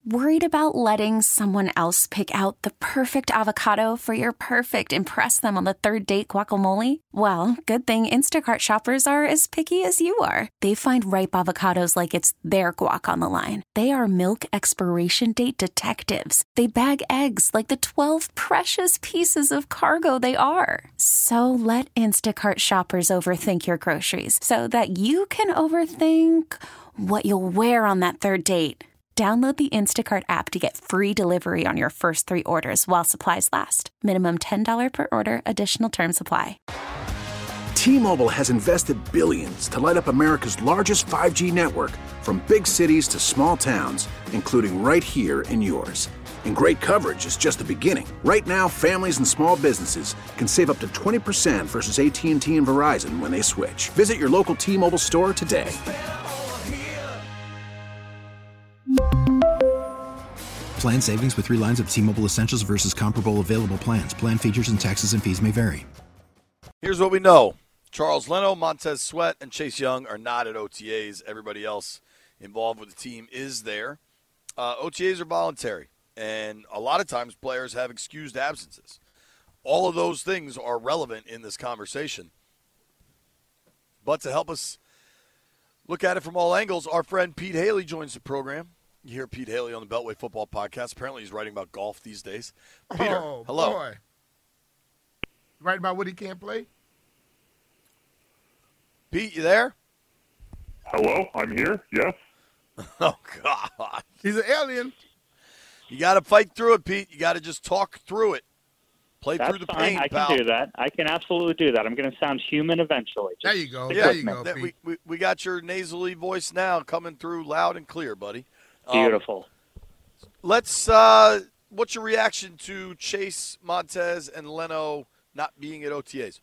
Worried about letting someone else pick out the perfect avocado for your perfect impress them on the third date guacamole? Well, good thing Instacart shoppers are as picky as you are. They find ripe avocados like it's their guac on the line. They are milk expiration date detectives. They bag eggs like the 12 precious pieces of cargo they are. So let Instacart shoppers overthink your groceries so that you can overthink what you'll wear on that third date. Download the Instacart app to get free delivery on your first 3 orders while supplies last. Minimum $10 per order. Additional terms apply. T-Mobile has invested billions to light up America's largest 5G network, from big cities to small towns, including right here in yours. And great coverage is just the beginning. Right now, families and small businesses can save up to 20% versus AT&T and Verizon when they switch. Visit your local T-Mobile store today. Plan savings with 3 lines of T-Mobile Essentials versus comparable available plans. Plan features and taxes and fees may vary. Here's what we know. Charles Leno, Montez Sweat, and Chase Young are not at OTAs. Everybody else involved with the team is there. OTAs are voluntary, and a lot of times players have excused absences. All of those things are relevant in this conversation. But to help us look at it from all angles, our friend Pete Haley joins the program. You hear Pete Haley on the Beltway Football Podcast. Apparently he's writing about golf these days. Peter, hello. Boy. Writing about what he can't play? Pete, you there? Hello, I'm here, yes. Oh, God. He's an alien. You got to fight through it, Pete. You got to just talk through it. Play That's through the fine. pain, I pal. can do that. I can absolutely do that. I'm going to sound human eventually. There you go. Yeah, There you go, Pete. we got your nasally voice now coming through loud and clear, buddy. Beautiful. What's your reaction to Chase, Montez, and Leno not being at OTAs?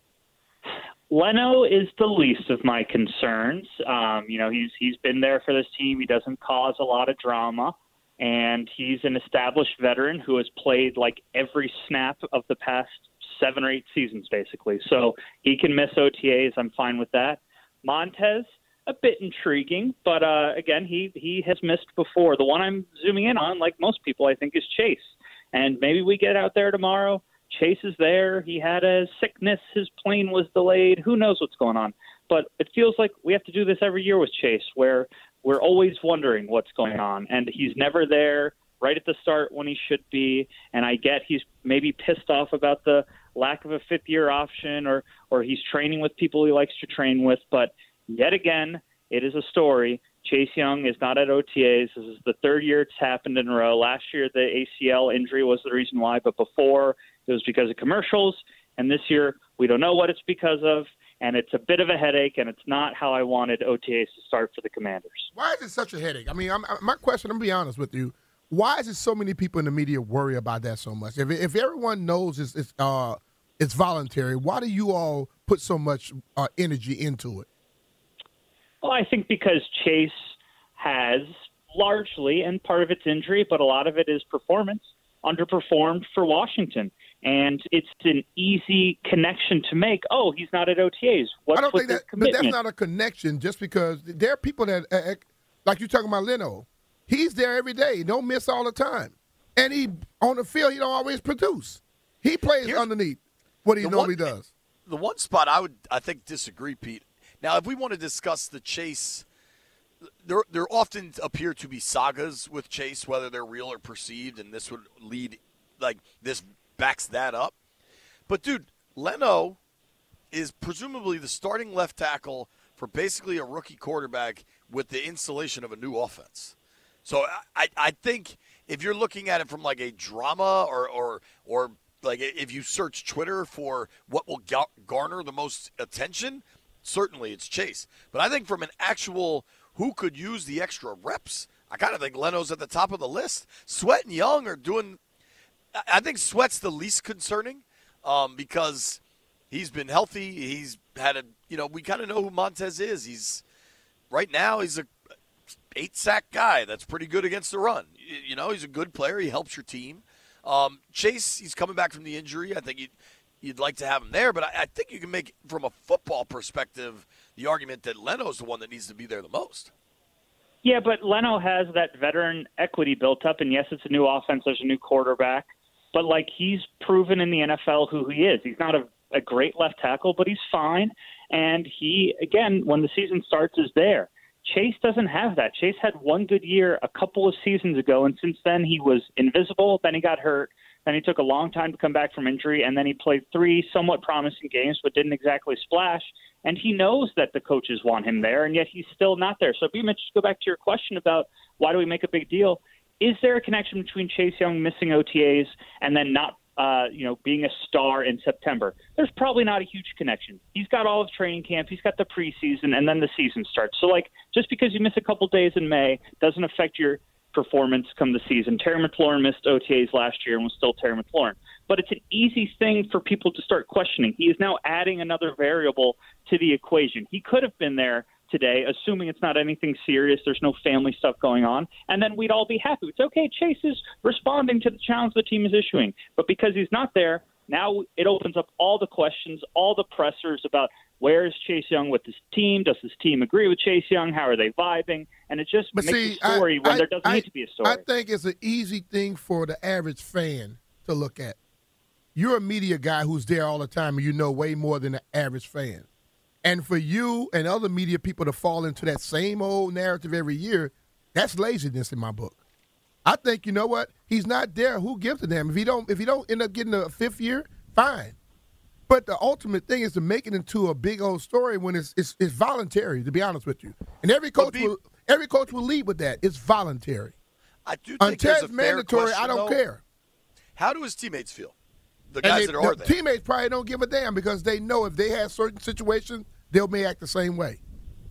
Leno is the least of my concerns. He's been there for this team. He doesn't cause a lot of drama, and he's an established veteran who has played like every snap of the past 7 or 8 seasons, basically. So he can miss OTAs. I'm fine with that. Montez, a bit intriguing, but again, he has missed before. The one I'm zooming in on, like most people, I think, is Chase. And maybe we get out there tomorrow. Chase is there. He had a sickness. His plane was delayed. Who knows what's going on? But it feels like we have to do this every year with Chase, where we're always wondering what's going on. And he's never there right at the start when he should be. And I get he's maybe pissed off about the lack of a fifth-year option, or he's training with people he likes to train with. But yet again, it is a story. Chase Young is not at OTAs. This is the 3rd year it's happened in a row. Last year, the ACL injury was the reason why, but before it was because of commercials. And this year, we don't know what it's because of, and it's a bit of a headache, and it's not how I wanted OTAs to start for the Commanders. Why is it such a headache? I mean, my question, I'm going to be honest with you. Why is it so many people in the media worry about that so much? If everyone knows it's voluntary, why do you all put so much energy into it? Well, I think because Chase has largely, and part of it's injury, but a lot of it is performance, underperformed for Washington. And it's an easy connection to make. Oh, he's not at OTAs. I don't think that, but that's not a connection just because there are people that, like you're talking about Leno, he's there every day. Don't miss all the time. And he, on the field, he don't always produce. He plays underneath what he normally does. The one spot I think disagree, Pete. Now, if we want to discuss the Chase, there often appear to be sagas with Chase, whether they're real or perceived, and this would lead, like, this backs that up. But, dude, Leno is presumably the starting left tackle for basically a rookie quarterback with the installation of a new offense. So I think if you're looking at it from, like, a drama or like, if you search Twitter for what will garner the most attention, certainly it's Chase. But I think from an actual who could use the extra reps, I kind of think Leno's at the top of the list. Sweat and Young are doing – I think Sweat's the least concerning because he's been healthy. He's had a – we kind of know who Montez is. Right now he's a 8-sack guy that's pretty good against the run. He's a good player. He helps your team. Chase, he's coming back from the injury. I think you'd like to have him there, but I think you can make, from a football perspective, the argument that Leno's the one that needs to be there the most. Yeah, but Leno has that veteran equity built up, and yes, it's a new offense. There's a new quarterback. But, he's proven in the NFL who he is. He's not a great left tackle, but he's fine. And he, again, when the season starts, is there. Chase doesn't have that. Chase had one good year a couple of seasons ago, and since then he was invisible. Then he got hurt. Then he took a long time to come back from injury, and then he played 3 somewhat promising games but didn't exactly splash. And he knows that the coaches want him there, and yet he's still not there. So, B-Mitch, just go back to your question about why do we make a big deal. Is there a connection between Chase Young missing OTAs and then not, being a star in September? There's probably not a huge connection. He's got all of training camp. He's got the preseason, and then the season starts. So, just because you miss a couple days in May doesn't affect your performance come the season. Terry McLaurin missed OTAs last year and was still Terry McLaurin. But it's an easy thing for people to start questioning. He is now adding another variable to the equation. He could have been there today, assuming it's not anything serious, there's no family stuff going on, and then we'd all be happy. It's okay, Chase is responding to the challenge the team is issuing. But because he's not there, now it opens up all the questions, all the pressers about where is Chase Young with his team? Does his team agree with Chase Young? How are they vibing? And it just makes a story when there doesn't need to be a story. I think it's an easy thing for the average fan to look at. You're a media guy who's there all the time, and you know way more than the average fan. And for you and other media people to fall into that same old narrative every year, that's laziness in my book. I think, you know what? He's not there. Who gives a damn? If he don't end up getting a 5th year, fine. But the ultimate thing is to make it into a big old story when it's voluntary, to be honest with you. And every coach will lead with that. It's voluntary. I do think until there's it's a fair mandatory, question, I don't though. care. How do his teammates feel? The guys that are there. Teammates probably don't give a damn because they know if they have certain situations, they may act the same way.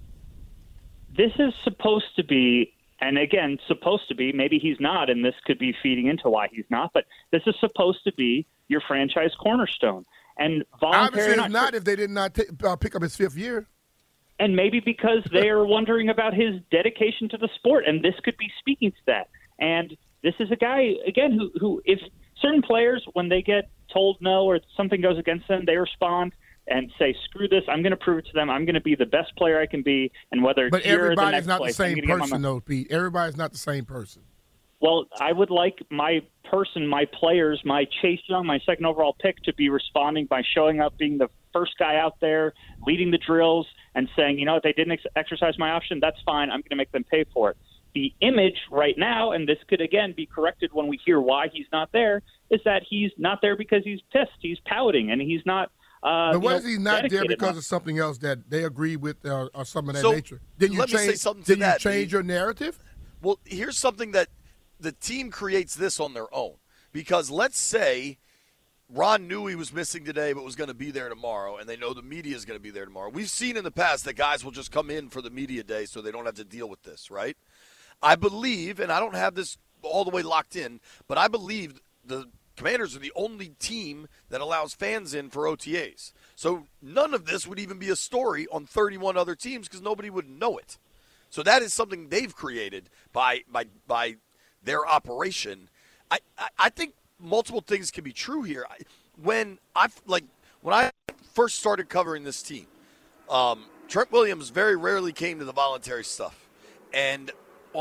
This is supposed to be, and again, maybe he's not, and this could be feeding into why he's not, but this is supposed to be your franchise cornerstone. And obviously it's not if they did not pick up his 5th year. And maybe because they are wondering about his dedication to the sport, and this could be speaking to that. And this is a guy, again, who if certain players, when they get told no or something goes against them, they respond and say, screw this, I'm going to prove it to them. I'm going to be the best player I can be. And whether it's but here or the everybody's next not place, the same person, though, Pete. Everybody's not the same person. Well, I would like my players, my Chase Young, my 2nd overall pick, to be responding by showing up, being the first guy out there, leading the drills, and saying, you know what, they didn't exercise my option, that's fine, I'm going to make them pay for it. The image right now, and this could, again, be corrected when we hear why he's not there, is that he's not there because he's pissed. He's pouting, and he's not but what is he not there because enough? of something else that they agree with or something of that So, nature? Didn't you let me change, say something to didn't that, you change your narrative? Well, here's something that the team creates this on their own. Because let's say Ron knew he was missing today but was going to be there tomorrow, and they know the media is going to be there tomorrow. We've seen in the past that guys will just come in for the media day so they don't have to deal with this, right? I believe, and I don't have this all the way locked in, but I believe the Commanders are the only team that allows fans in for OTAs. So none of this would even be a story on 31 other teams because nobody would know it. So that is something they've created by their operation. I think multiple things can be true here. When I first started covering this team, Trent Williams very rarely came to the voluntary stuff. And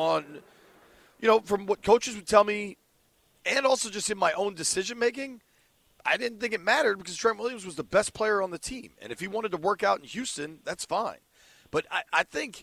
from what coaches would tell me, and also just in my own decision-making, I didn't think it mattered because Trent Williams was the best player on the team. And if he wanted to work out in Houston, that's fine. But I think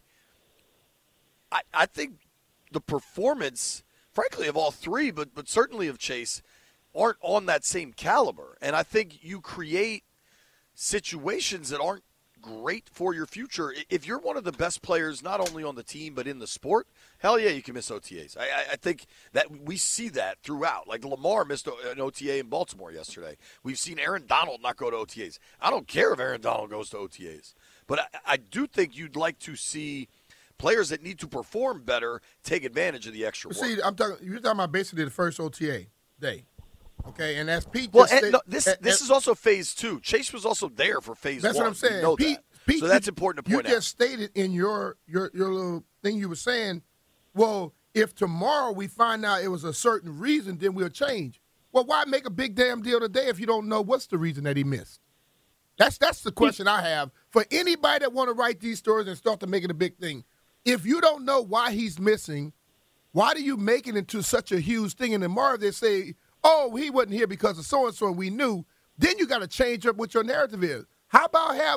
the performance, frankly, of all three, but certainly of Chase, aren't on that same caliber. And I think you create situations that aren't great for your future. If you're one of the best players, not only on the team but in the sport, hell yeah, you can miss OTAs. I think that we see that throughout. Like Lamar missed an OTA in Baltimore yesterday. We've seen Aaron Donald not go to OTAs. I don't care if Aaron Donald goes to OTAs. But I do think you'd like to see players that need to perform better take advantage of the extra work. See, you're talking about basically the first OTA day. Okay, and as Pete this is also phase 2. Chase was also there for phase 1. That's what I'm saying. We know Pete, so that's important to point out. You just stated in your little thing you were saying, well, if tomorrow we find out it was a certain reason, then we'll change. Well, why make a big damn deal today if you don't know what's the reason that he missed? That's the question I have for anybody that want to write these stories and start to make it a big thing. if you don't know why he's missing, why do you make it into such a huge thing? And tomorrow they say, oh, he wasn't here because of so-and-so and we knew. Then you got to change up what your narrative is. How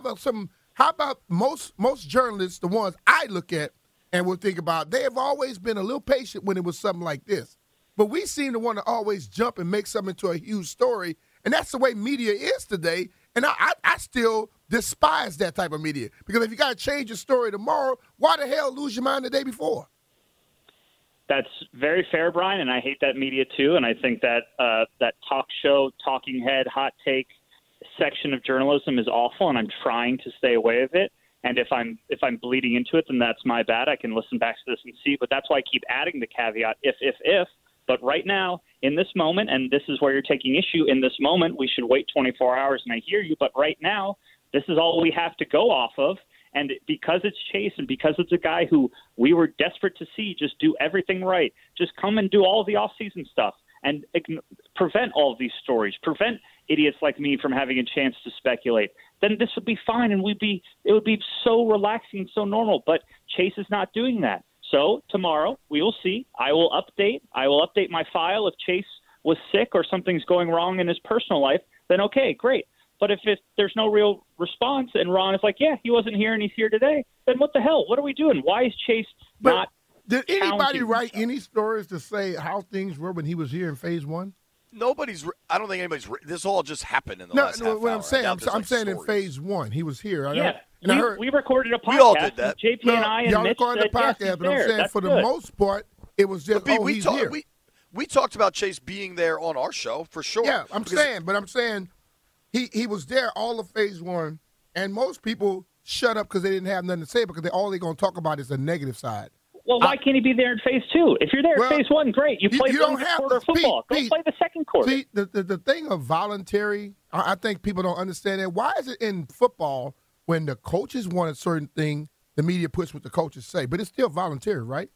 about most journalists, the ones I look at and will think about, they have always been a little patient when it was something like this. But we seem to want to always jump and make something into a huge story, and that's the way media is today. And I still despise that type of media, because if you got to change your story tomorrow, why the hell lose your mind the day before? That's very fair, Brian, and I hate that media too. And I think that that talk show, talking head, hot take section of journalism is awful, and I'm trying to stay away of it. And if I'm bleeding into it, then that's my bad. I can listen back to this and see. But that's why I keep adding the caveat, if. But right now, in this moment, and this is where you're taking issue, in this moment, we should wait 24 hours, and I hear you. But right now, this is all we have to go off of. And because it's Chase and because it's a guy who we were desperate to see just do everything right, just come and do all the off-season stuff and prevent all of these stories, prevent idiots like me from having a chance to speculate, then this would be fine, and it would be so relaxing and so normal. But Chase is not doing that. So tomorrow we will see. I will update my file. If Chase was sick or something's going wrong in his personal life, then okay, great. But if there's no real response and Ron is like, yeah, he wasn't here and he's here today, then what the hell? What are we doing? Why is Chase not Did anybody write himself? any stories to say how things were when he was here in phase one? I don't think anybody's. This all just happened in the last half what hour. I'm saying, I'm saying stories. in phase one, he was here. We recorded a podcast. We all did that. JP and I and y'all Mitch recorded said, the podcast, yes, but I'm saying That's for the good. most part, it was just, he's here. We talked about Chase being there on our show for sure. Yeah, I'm saying he was there all of phase one, and most people shut up because they didn't have nothing to say because all they're going to talk about is the negative side. Well, why can't he be there in phase two? If you're there in phase one, great. You played one quarter of football. Go play the second quarter. See, the thing of voluntary, I think people don't understand that. Why is it in football when the coaches want a certain thing, the media puts what the coaches say, but it's still voluntary, right?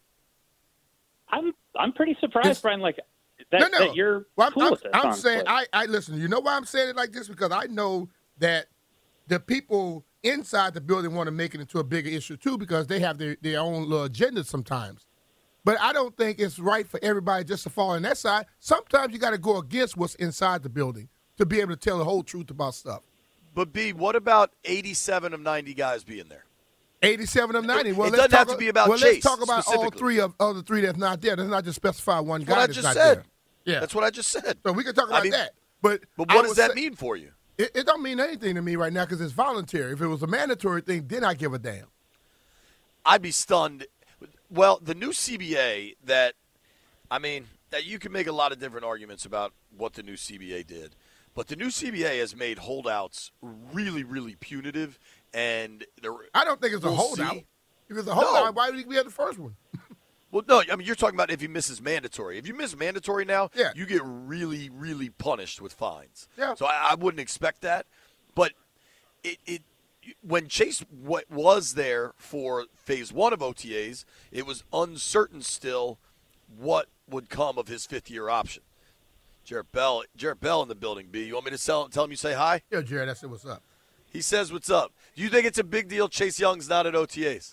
I'm pretty surprised, Brian. Like that you're cool with this. I'm saying I listen. You know why I'm saying it like this? Because I know that the people inside the building want to make it into a bigger issue too, because they have their own little agendas sometimes. But I don't think it's right for everybody just to fall on that side. Sometimes you got to go against what's inside the building to be able to tell the whole truth about stuff. But B, what about 87 of 90 guys being there? 87 of 90. Well, it doesn't have to be about Chase. Let's talk about all three of other three that's not there. Let's not just specify one guy that's not said. there. Yeah, that's what I just said. So we can talk about that. But what does that mean for you? It don't mean anything to me right now because it's voluntary. If it was a mandatory thing, then I give a damn. I'd be stunned. Well, the new CBA that you can make a lot of different arguments about what the new CBA did, but the new CBA has made holdouts really, really punitive. And I don't think it's a holdout. If it's a holdout, why would we have the first one? Well, no, I mean, you're talking about if he misses mandatory. If you miss mandatory now, you get really, really punished with fines. Yeah. So I wouldn't expect that. But when Chase was there for phase one of OTAs, it was uncertain still what would come of his fifth-year option. Jarrett Bell in the building, B. You want me to tell him you say hi? Yeah, Jared, I said what's up. He says what's up. Do you think it's a big deal Chase Young's not at OTAs?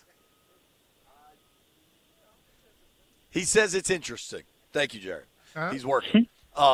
He says it's interesting. Thank you, Jared. He's working.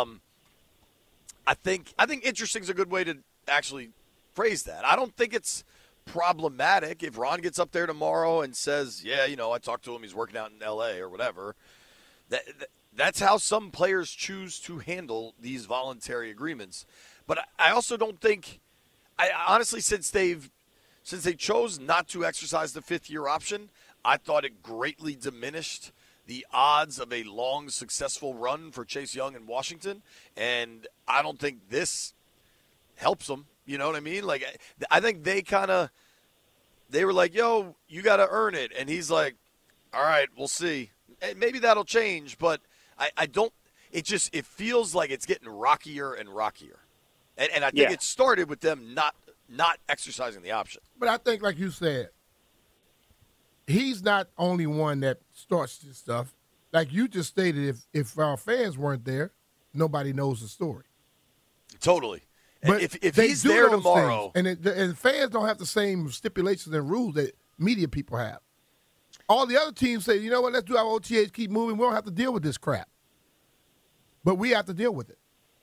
I think interesting is a good way to actually phrase that. I don't think it's problematic if Ron gets up there tomorrow and says, yeah, I talked to him. He's working out in L.A. or whatever. That's how some players choose to handle these voluntary agreements. But I also don't think – I honestly, since they chose not to exercise the fifth-year option, I thought it greatly diminished the odds of a long, successful run for Chase Young in Washington. And I don't think this helps them. You know what I mean? Like, I think they were like, yo, you got to earn it. And he's like, all right, we'll see. And maybe that'll change, but I don't – it feels like it's getting rockier and rockier. And I think it started with them not exercising the option. But I think, like you said, he's not only one that starts this stuff. Like you just stated, if our fans weren't there, nobody knows the story. Totally. But if he's there tomorrow, and fans don't have the same stipulations and rules that media people have. all the other teams say, you know what, let's do our OTAs, keep moving. We don't have to deal with this crap. But we have to deal with it.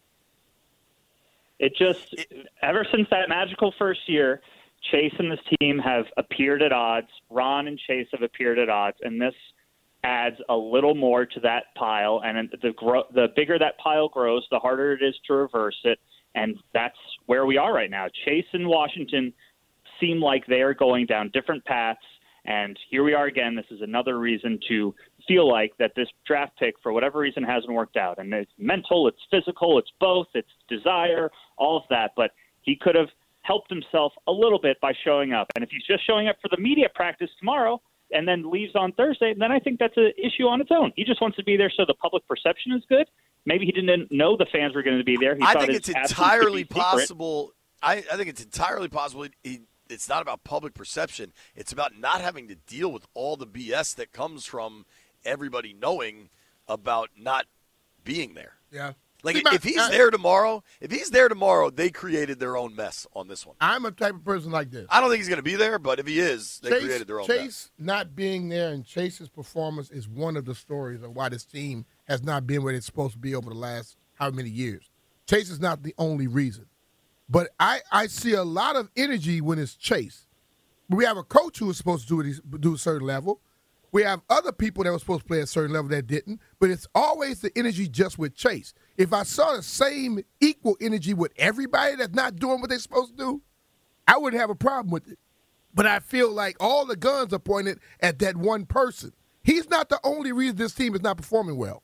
Ever since that magical first year, Chase and this team have appeared at odds. Ron and Chase have appeared at odds, and this adds a little more to that pile. And the bigger that pile grows, the harder it is to reverse it. And that's where we are right now. Chase and Washington seem like they are going down different paths. And here we are again. This is another reason to feel like that this draft pick, for whatever reason, hasn't worked out. And it's mental, it's physical, it's both, it's desire, all of that. But he could have helped himself a little bit by showing up. And if he's just showing up for the media practice tomorrow and then leaves on Thursday, then I think that's an issue on its own. He just wants to be there so the public perception is good. Maybe he didn't know the fans were going to be there. I think it's entirely possible. I think it's entirely possible. It's not about public perception. It's about not having to deal with all the BS that comes from everybody knowing about not being there. Yeah. Like, if he's there tomorrow, they created their own mess on this one. I'm a type of person like this. I don't think he's going to be there, but if he is, they created their own mess. Chase not being there and Chase's performance is one of the stories of why this team has not been where it's supposed to be over the last how many years. Chase is not the only reason. But I see a lot of energy when it's Chase. We have a coach who is supposed to do a certain level. We have other people that were supposed to play at a certain level that didn't. But it's always the energy just with Chase. If I saw the same equal energy with everybody that's not doing what they're supposed to do, I wouldn't have a problem with it. But I feel like all the guns are pointed at that one person. He's not the only reason this team is not performing well.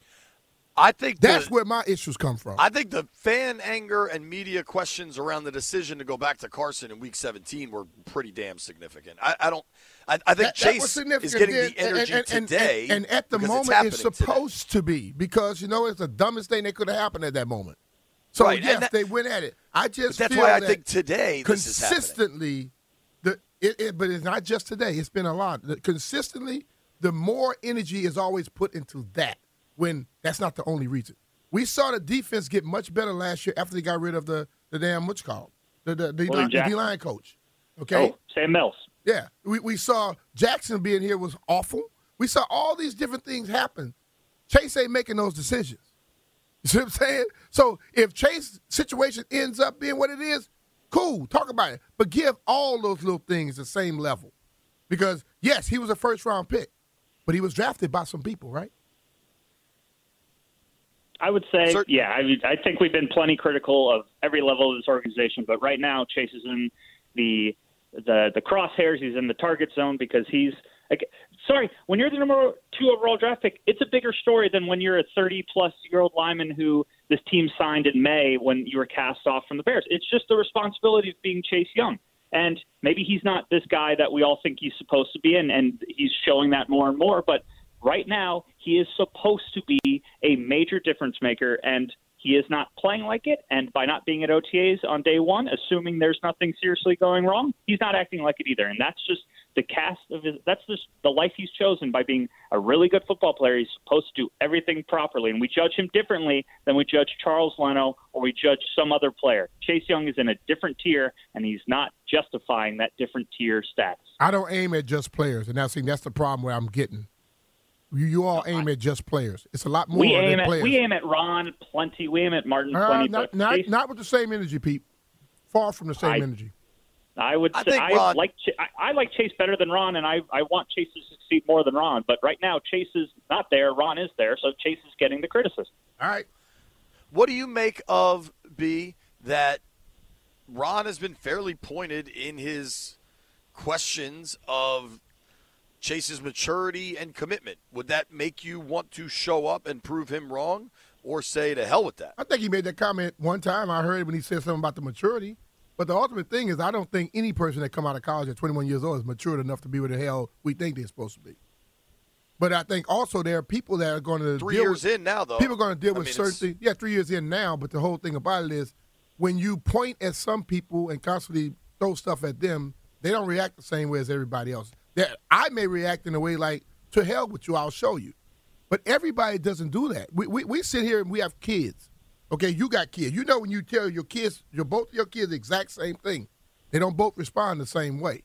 I think that's where my issues come from. I think the fan anger and media questions around the decision to go back to Carson in Week 17 were pretty damn significant. I think Chase is getting the energy today, and at the moment it's supposed to be because it's the dumbest thing that could have happened at that moment. So right, yes, they went at it. I just that's feel why I that think today consistently, this is happening. But it's not just today. It's been a lot. Consistently, the more energy is always put into that. When that's not the only reason. We saw the defense get much better last year after they got rid of the damn the D-line coach. Okay? Oh, Sam Mills. Yeah. We saw Jackson being here was awful. We saw all these different things happen. Chase ain't making those decisions. You see what I'm saying? So if Chase's situation ends up being what it is, cool, talk about it. But give all those little things the same level. Because, yes, he was a first-round pick, but he was drafted by some people, right? I would say, yeah. I think we've been plenty critical of every level of this organization, but right now Chase is in the crosshairs. He's in the target zone because he's when you're the number 2 overall draft pick, it's a bigger story than when you're a 30-plus-year-old lineman who this team signed in May when you were cast off from the Bears. It's just the responsibility of being Chase Young. And maybe he's not this guy that we all think he's supposed to be, and he's showing that more and more, but right now, he is supposed to be a major difference maker, and he is not playing like it. And by not being at OTAs on day one, assuming there's nothing seriously going wrong, he's not acting like it either. And that's just the cast of that's just the life he's chosen by being a really good football player. He's supposed to do everything properly, and we judge him differently than we judge Charles Leno or we judge some other player. Chase Young is in a different tier, and he's not justifying that different tier status. I don't aim at just players, and that's the problem where I'm getting. You all aim at just players. It's a lot more than players. We aim at Ron plenty. We aim at Martin plenty. Not with the same energy, Pete. Far from the same energy. I would say I like Chase better than Ron, and I want Chase to succeed more than Ron. But right now, Chase is not there. Ron is there, so Chase is getting the criticism. All right. What do you make of, B, that Ron has been fairly pointed in his questions of Chase's maturity and commitment? Would that make you want to show up and prove him wrong or say to hell with that? I think he made that comment one time. I heard it when he said something about the maturity. But the ultimate thing is I don't think any person that come out of college at 21 years old is matured enough to be where the hell we think they're supposed to be. But I think also there are people that are going to 3 years in now, though. People are going to deal with certain things. Yeah, 3 years in now, but the whole thing about it is when you point at some people and constantly throw stuff at them, they don't react the same way as everybody else. I may react in a way like, to hell with you, I'll show you. But everybody doesn't do that. We sit here and we have kids. Okay, you got kids. You know when you tell your kids, both of your kids the exact same thing, they don't both respond the same way.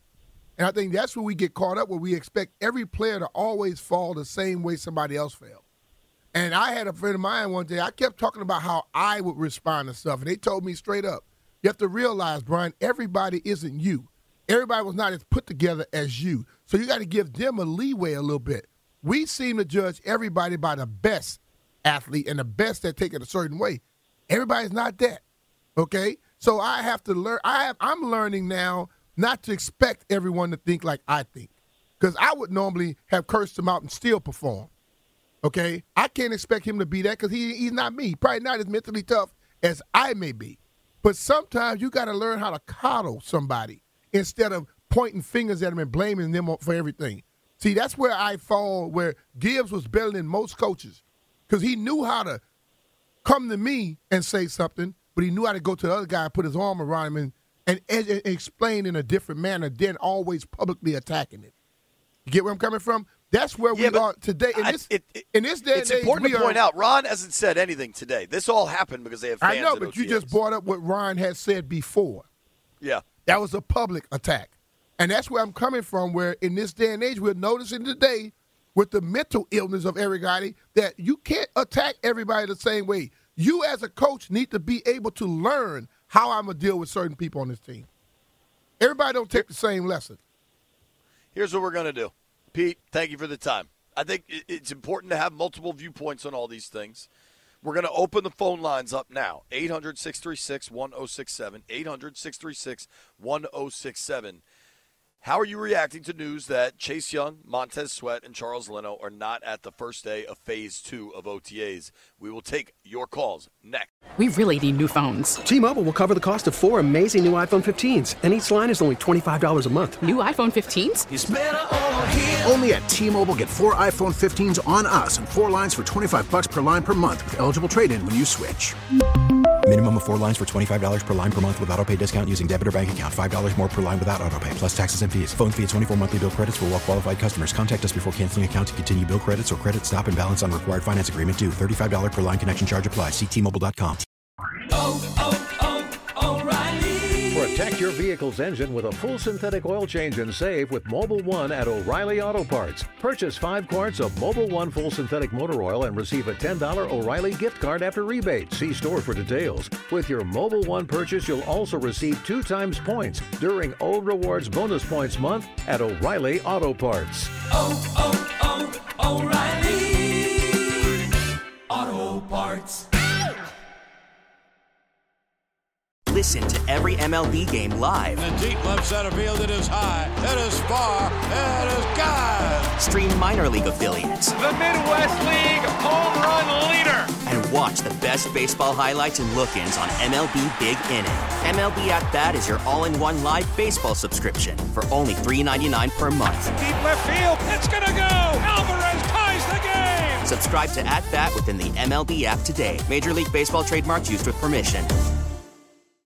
And I think that's where we get caught up, where we expect every player to always fall the same way somebody else fell. And I had a friend of mine one day, I kept talking about how I would respond to stuff, and they told me straight up, you have to realize, Brian, everybody isn't you. Everybody was not as put together as you. So you got to give them a leeway a little bit. We seem to judge everybody by the best athlete and the best that take it a certain way. Everybody's not that, okay? So I have to learn. I'm learning now not to expect everyone to think like I think, because I would normally have cursed him out and still perform, okay? I can't expect him to be that because he's not me. Probably not as mentally tough as I may be. But sometimes you got to learn how to coddle somebody instead of pointing fingers at them and blaming them for everything. See, that's where I fall, where Gibbs was better than most coaches, because he knew how to come to me and say something, but he knew how to go to the other guy and put his arm around him and explain in a different manner than always publicly attacking it. You get where I'm coming from? That's where we are today. In this day and age, it's important to point out, Ron hasn't said anything today. This all happened because they have fans. I know, but you just brought up what Ron had said before. Yeah. That was a public attack. And that's where I'm coming from, where in this day and age, we're noticing today with the mental illness of everybody that you can't attack everybody the same way. You as a coach need to be able to learn how I'm going to deal with certain people on this team. Everybody don't take the same lesson. Here's what we're going to do. Pete, thank you for the time. I think it's important to have multiple viewpoints on all these things. We're going to open the phone lines up now. 800-636-1067. 800-636-1067. How are you reacting to news that Chase Young, Montez Sweat, and Charles Leno are not at the first day of Phase 2 of OTAs? We will take your calls next. We really need new phones. T-Mobile will cover the cost of 4 amazing new iPhone 15s, and each line is only $25 a month. New iPhone 15s? It's better over here. Only at T-Mobile, get 4 iPhone 15s on us and 4 lines for $25 per line per month with eligible trade-in when you switch. Minimum of 4 lines for $25 per line per month with autopay discount using debit or bank account. $5 more per line without autopay, plus taxes and fees. Phone fee at 24 monthly bill credits for well-qualified customers. Contact us before canceling account to continue bill credits or credit stop and balance on required finance agreement due. $35 per line connection charge applies. See T-Mobile.com. O'Reilly. Protect your vehicle's engine with a full synthetic oil change and save with Mobil 1 at O'Reilly Auto Parts. Purchase 5 quarts of Mobil 1 full synthetic motor oil and receive a $10 O'Reilly gift card after rebate. See store for details. With your Mobil 1 purchase, you'll also receive 2 times points during Old Rewards Bonus Points Month at O'Reilly Auto Parts. O'Reilly Auto Parts. Listen to every MLB game live. In the deep left center field, it is high, it is far, it is gone. Stream minor league affiliates. The Midwest League home run leader. And watch the best baseball highlights and look-ins on MLB Big Inning. MLB At Bat is your all-in-one live baseball subscription for only $3.99 per month. Deep left field, it's gonna go. Alvarez ties the game. Subscribe to At Bat within the MLB app today. Major League Baseball trademarks used with permission.